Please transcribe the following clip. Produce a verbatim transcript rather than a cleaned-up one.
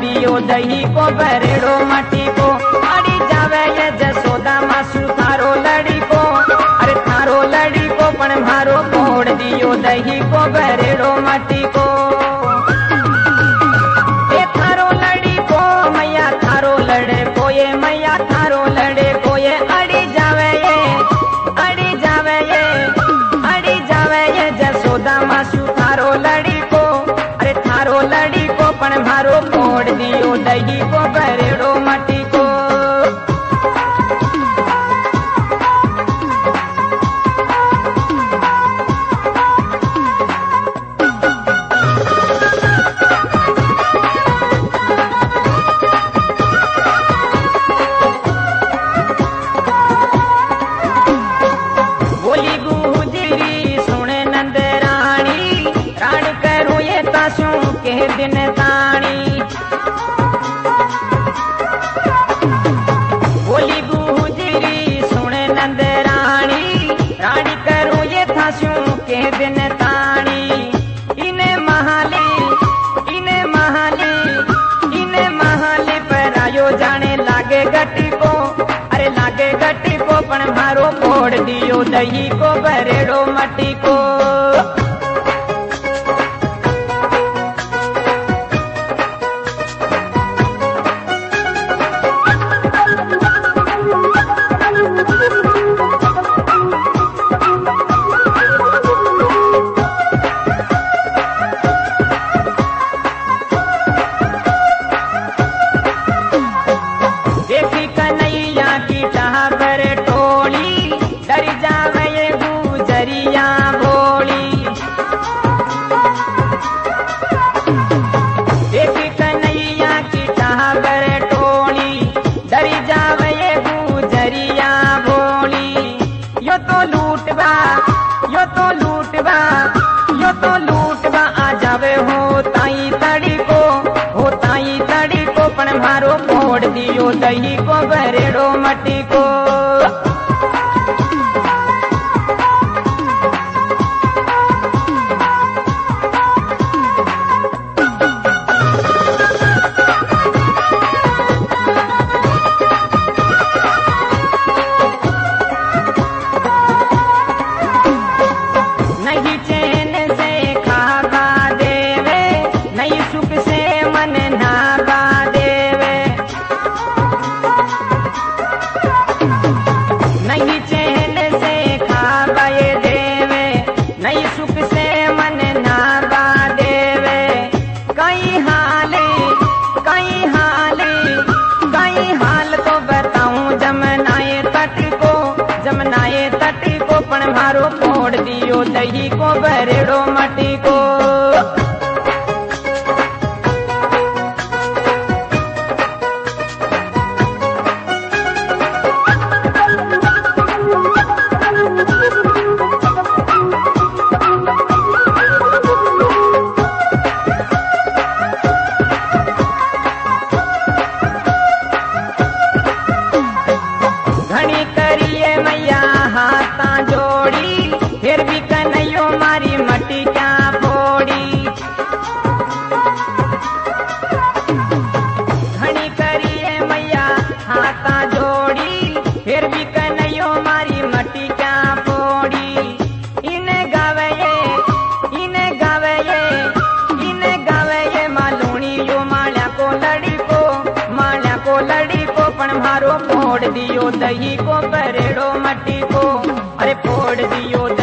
दियो दही को भरेड़ो मटी को। अड़ी जावे ये जसोदा मासू थारो लड़ी को, अरे थारो लड़ी को पण मारो फोड़ दियो दही को भरेड़ो मटी को। ए थारो लड़ी को मैया थारो लड़े को, ये मैया थारो लड़े को, ये अड़ी जावे ये अड़ी जावे ये अड़ी जावे ये जसोदा मासू थारो लड़ी को, अरे थारो लड़ी को पण मारो फोड़ दियो दही को भरेड़ो मटी को। बोली गुजरी सुने नंद रानी, राण करूं ये तासू के दिन ताणी। बोली गुजरी सुने नंद रानी, रानी करूं ये तासू के दिन ताणी। इने महाली इने महाली इने महाली पर आयो जाने लागे गटी को, अरे लागे गटी को पण मारो फोड़ दियो दही को भरेड़ो मटी को। देखी कन्हैया की टाबर टोली, डर जावे ये गुजरिया भोली। देखी कन्हैया की टाबर टोली, डर जावे ये गुजरिया भोली। यो तो लूटवा यो तो लूटवा यो तो लूटवा आ जावे हो ताई तड़ी को, हो ताई तड़ी को पण मारो फोड़ दियो दही को भरेड़ो मटी को। नहीं चैन से खावा देवे, नहीं सुख से मन नावा देवे। नहीं चैन से खावा ये देवे, नहीं सुख से मन नावा देवे। कई हाले कई हाले कई हाल तो बताऊं जमनाए तट को, जमनाए तट को पण मारो फोड़ दियो दही को भरेड़ो मटी को। घणी करिए मैया हाथा जोड़ी, फिर भी कन्हैयो मारी मटी क्या फोड़ी। घणी करिए मैया हाथा जोड़ी, फिर भी कन्हैयो मारी मटी क्या फोड़ी। इने गावे ये इने गावे ये इने गावे ये मालूणी यो माल्या को लड़ी को, माल्या को लड़ी को पण मारो फोड़ दियो दही को भरेड़ो मटी को, अरे फोड़ दियो